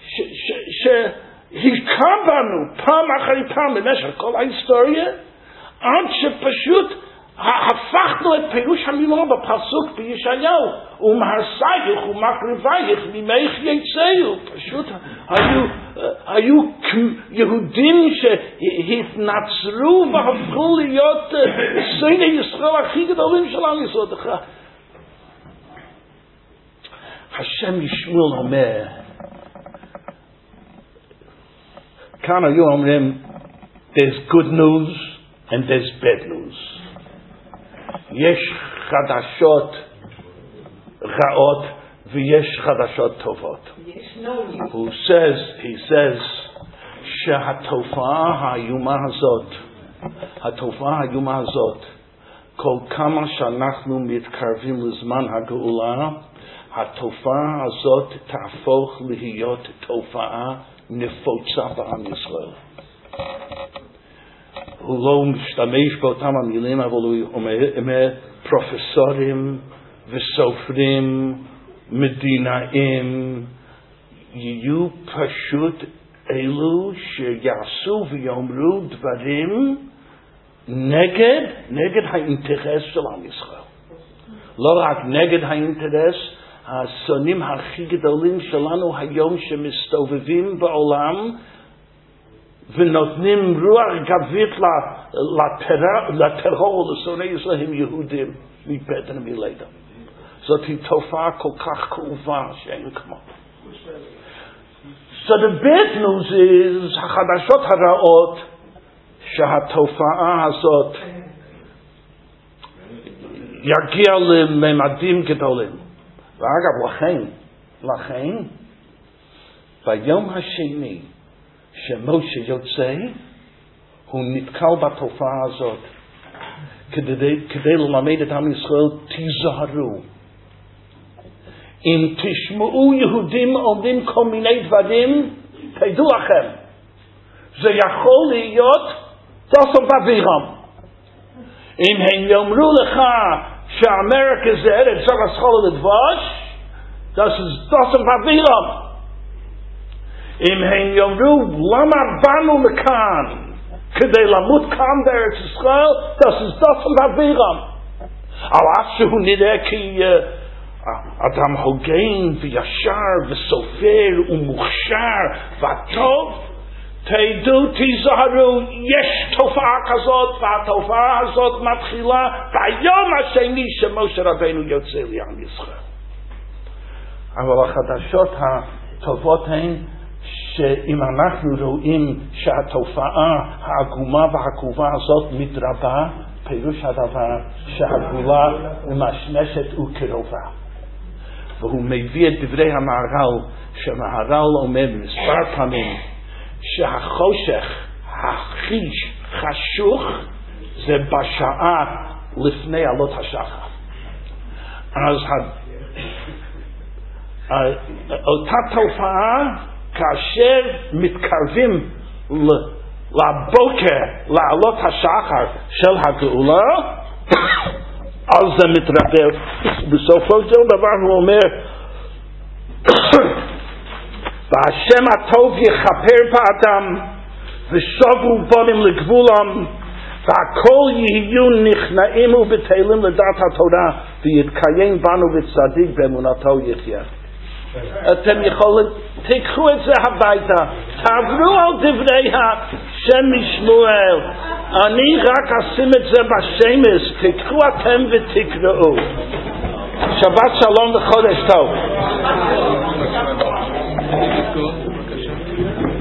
שהיכה בנו פעם אחרי פעם במשך כל ההיסטוריה, עד שפשוט הפכנו את פירוש המילה בפסוק בישעיהו, ומהרסייך ומחריבייך ממך יצאו. פשוט היו יהודים שהתנצרו והפכו להיות שונאי ישראל הכי גדולים של עם ישראל. השם ישמעאל אומר, כאן היו אומרים, there's good news and there's bad news. יש חדשות רעות ויש חדשות טובות. He says שהתופעה האיומה הזאת, כל כמה שאנחנו מתקרבים לזמן הגאולה, התופעה הזאת תהפוך להיות תופעה נפוצה בעם ישראל. הוא לא משתמש באותם המילים, אבל הוא אומר פרופסורים וסופרים, מדינאים, יהיו פשוט אלו שיעשו ויאמרו דברים נגד האינטרס של עם ישראל. לא רק נגד האינטרס, השונאים הכי גדולים שלנו היום שמסתובבים בעולם, ונותנים רוח גבית לטרור ולשונאי ישראל הם יהודים מבטן ומלידה. זאת היא תופעה כל כך כאובה שאין כמו. So the bad news is, החדשות הרעות, שהתופעה הזאת יגיע לממדים גדולים. ואגב, לכן, ביום השני שמשה יוצא, הוא נתקל בתופעה הזאת, כדי ללמד את עם ישראל, תיזהרו. אם תשמעו יהודים אומרים כל מיני דברים, תדעו לכם, זה יכול להיות דתן ואבירם. אם הם יאמרו לך שאמריקה זה ארץ זו הסחול לדבש, das Paviram. אם הם יאמרו למה באנו לכאן כדי למות כאן בארץ ישראל, das Paviram. על אף שהוא נראה כאדם הוגן וישר וסופר ומוכשר וטוב, תדעו, תיזהרו, יש תופעה כזאת, והתופעה הזאת מתחילה ביום השני שמשה רבנו יוצא לעם ישראל. אבל החדשות הטובות הן שאם אנחנו רואים שהתופעה העגומה והעקובה הזאת מתרבה, פירוש הדבר שהגאולה ממשמשת וקרובה. והוא מביא את דברי המהר"ל, שהמהר"ל אומר מספר פעמים שהחושך הכי חשוך זה בשעה לפני עלות השחר. אז אותה תופעה כאשר מתקרבים לבוקר לעלות השחר של הגאולה, אז זה מתרבה. בסופו של דבר הוא אומר והשם הטוב יכפר באדם ושובו בונים לגבולם והכל יהיו נכנעים ובטלים לדעת התורה ויתקיים בנו וצדיק באמונתו יחיה. אתם יכולים, תיקחו את זה הביתה, תעברו על דברי השם משמואל, אני רק אשים את זה בשמש, תיקחו אתם ותקראו. שבת שלום וחודש טוב.